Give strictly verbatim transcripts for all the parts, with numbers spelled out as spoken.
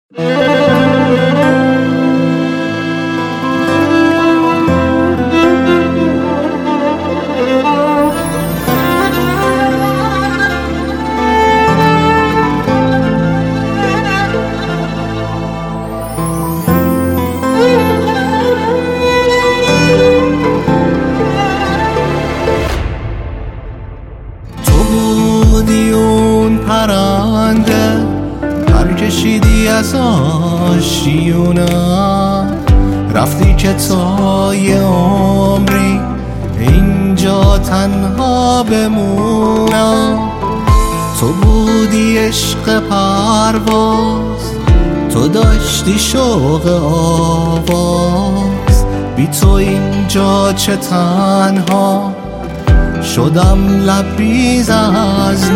پرنده پر کشیدی از آشیونم، رفتی که تا یه عمری اینجا تنها بمونم. تو بودی عشق پرواز، تو داشتی شوق آواز، بی تو اینجا چه تنها شدم لبریز از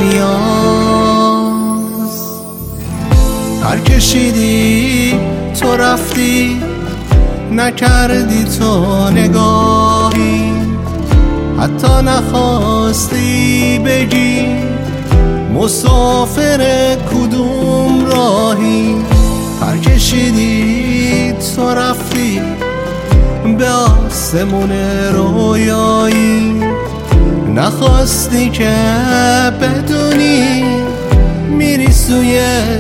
نیاز. پر کشیدی تو رفتی، نکردی تو نگاهی، حتی نخواستی بگی مسافر کدوم راهی. پر کشیدی تو رفتی به آسمون رویایی، نخواستی که بدونی میری سوی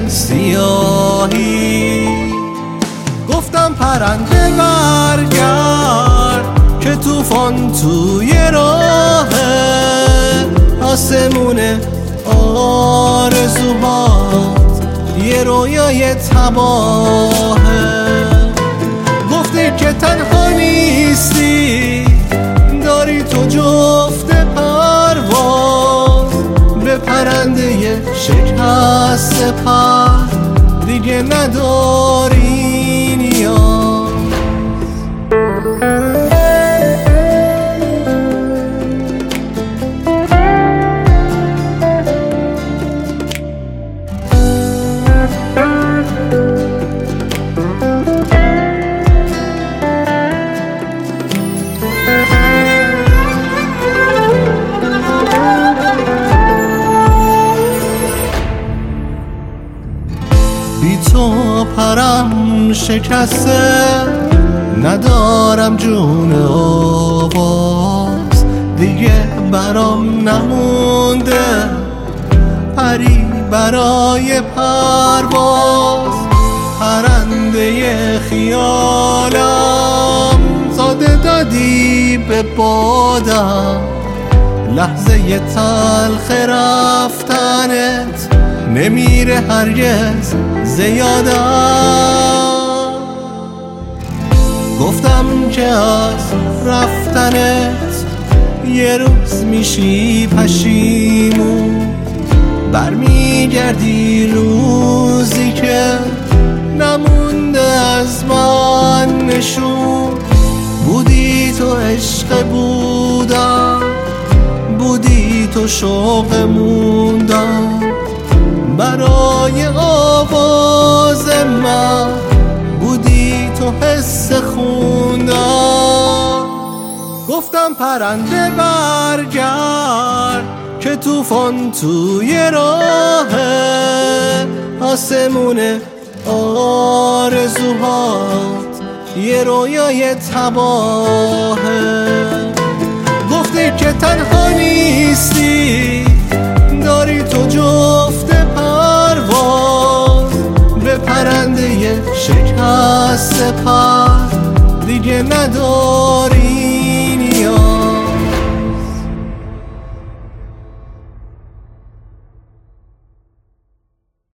سیاهی. گفتم پرنده برگرد که طوفان توی راهه، آسمون آرزوهات یه رویای تباهه. گفتی که تنها نیستی، داری تو جفت پرواز، به پرنده شکست پر دیگه نداری نیاز. بی تو پرم شکسته، ندارم جون آواز، دیگه برام نمونده پری برای پرواز. پرنده خیالم زاده دادی به بادم، لحظه تلخ رفتنت نمیره هرگز زیادم. گفتم که از رفتنت یه روز میشی پشیمون، برمیگردی روزی که نمونده از من نشون. بودی تو عشق بودم، بودی تو شوق موندم، برای آواز من بودی تو حس خوندم. گفتم پرنده برگرد که طوفان توی راهه، آسمون آرزوهات یه رویای تباهه. گفتی که تنها نیستی، داری تو جفت پرواز، به پرنده شکست پر دیگه نداری